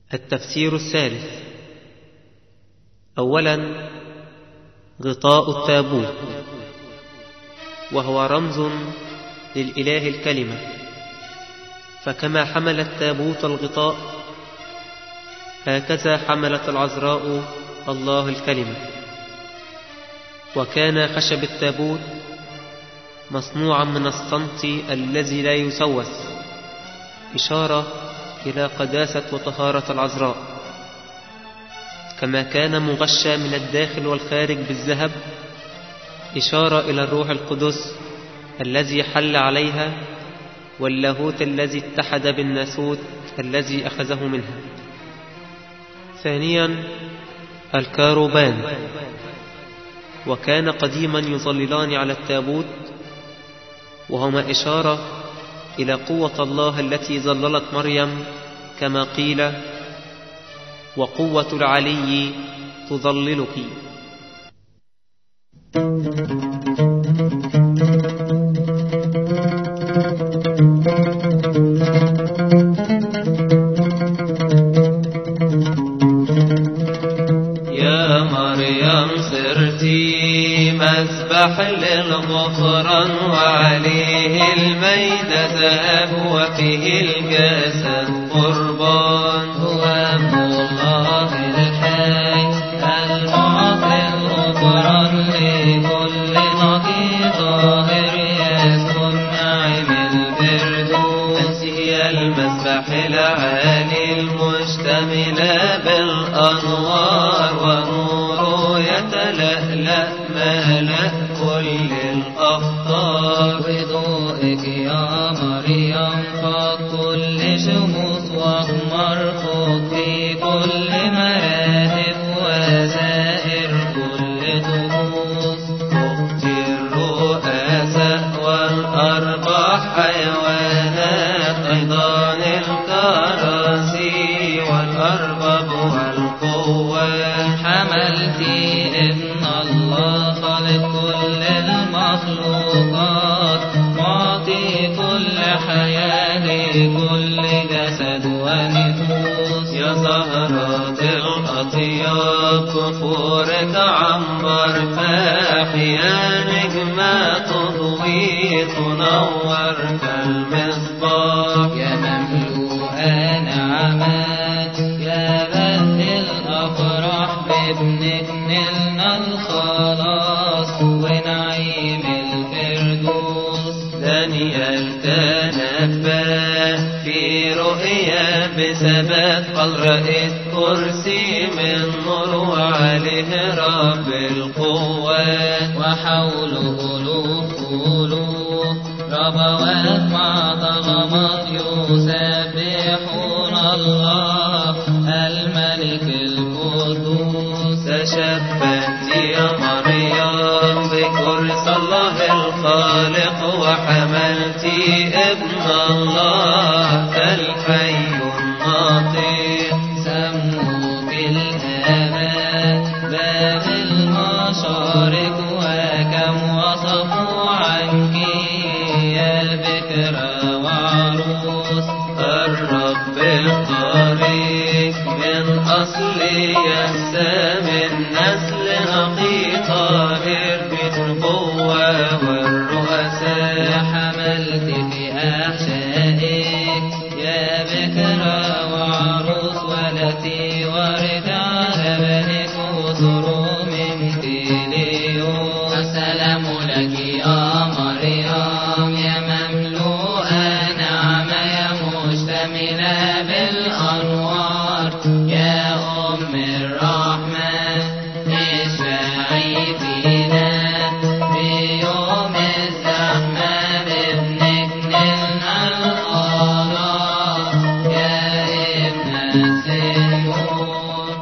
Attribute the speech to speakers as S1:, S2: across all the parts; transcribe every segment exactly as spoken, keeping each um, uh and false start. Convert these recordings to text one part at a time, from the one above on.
S1: التفسير الثالث. أولا، غطاء التابوت، وهو رمز للإله الكلمة، فكما حمل التابوت الغطاء هكذا حملت العذراء الله الكلمة. وكان خشب التابوت مصنوعا من الصمت الذي لا يسوس، إشارة إلى قداسة وطهارة العذراء، كما كان مغشى من الداخل والخارج بالذهب، إشارة إلى الروح القدس الذي حل عليها واللاهوت الذي اتحد بالناسوت الذي أخذه منها. ثانيا، الكاروبان، وكان قديما يظللان على التابوت، وهما إشارة إلى قوة الله التي ظللت مريم، كما قيل: وقوة العلي تظللك.
S2: يا مريم صرتي مسبح للغفران، وعليه الميد ذهب وفيه الجسد قربان. هو ابن الله الحي المعطي الغفران لكل نقي طاهر يسكن نعيم الفردوس. هي المسبح العالي المشتمل بالأنوار، ونوره يتلألأ ملأ كل الأخطار. بضوئك يا مريم فاق كل شموس واخمر، فوقي كل مراتب وزائر كل طقوس. فوقتي الرؤساء والأرباح حيوانات، أيضا الكراسي والأرباب والقوات. حملتي ابن الله خالق كل المخلوقات، معطي كل حياة لكل جسد ونفوس. يا زهرة الأطياب كفورك عنبر فاح، يا نجمة تضوي تنور كالمصباح. يا مملوءة نعمات يا بدء الأفراح، بابنك نلنا الخلاص ونعيم الفردوس. دانيال تنبأ في رؤيا بثبات، قال رأيت كرسي من نور وعليه رب القوات. وحوله ألوف ألوف ربوات مع ضغمات يسبحون الله الملك القدوس. تشبهت يا مريم بكرس الله الخالق، وحملت ابن الله الحي الناطق. سموك الآباء باب المشارق، وكم وصفوا عنك يا بكرة وعروس. الرب الطريق من أصل يسام، من نسل نقي طاهر بالقوة والرؤساء. حملت في أحشائك يا بكرة وعروس، ولتي ورد على بنك وسروا منك اليوم. السلام لك يا مريم يا مملوءة نعمة، يا مشتملة بالأنوار، يا أم الرحمن اشفعي فينا بيوم الزحمة. بابنك نلنا الخلاص يا ابن صهيون.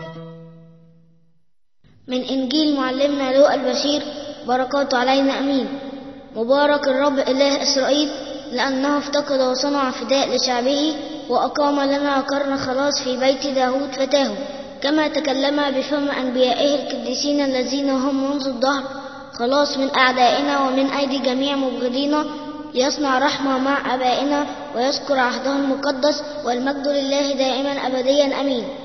S3: من إنجيل معلمنا لوقا البشير، بركاته علينا أمين. مبارك الرب إله إسرائيل، لأنه افتقد وصنع فداء لشعبه، وأقام لنا قرن خلاص في بيت داود فتاه، كما تكلم بفم أنبيائه القديسين الذين هم منذ الدهر، خلاص من أعدائنا ومن أيدي جميع مبغضينا، ليصنع رحمة مع أبائنا ويذكر عهده المقدس، والمجد لله دائما أبديا أمين.